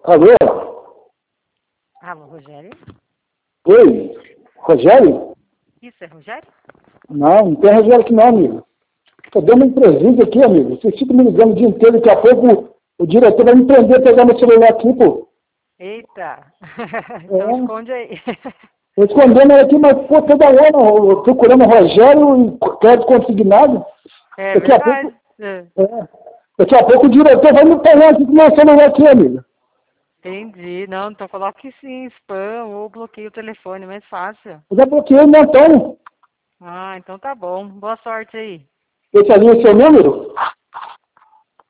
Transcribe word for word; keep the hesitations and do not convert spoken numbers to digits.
Alô? Alô, Rogério? Oi? Rogério? Isso é Rogério? Não, não tem Rogério aqui não, amigo. Tô dando um presente aqui, amigo. Vocês ficam me ligando o dia inteiro, daqui a pouco o diretor vai me prender, pegar meu celular aqui, pô. Eita! Então É. esconde aí. Eu escondendo ele aqui, mas, pô, toda hora eu procurando o Rogério e crédito consignado. É Daqui a verdade. pouco, É. é, daqui a pouco o diretor vai me pegar aqui com meu celular aqui, amigo. Entendi. Não, então coloque sim em spam ou bloqueie o telefone, mais fácil. Eu já bloqueei o montão. Ah, então tá bom. Boa sorte aí. Esse ali é o seu número?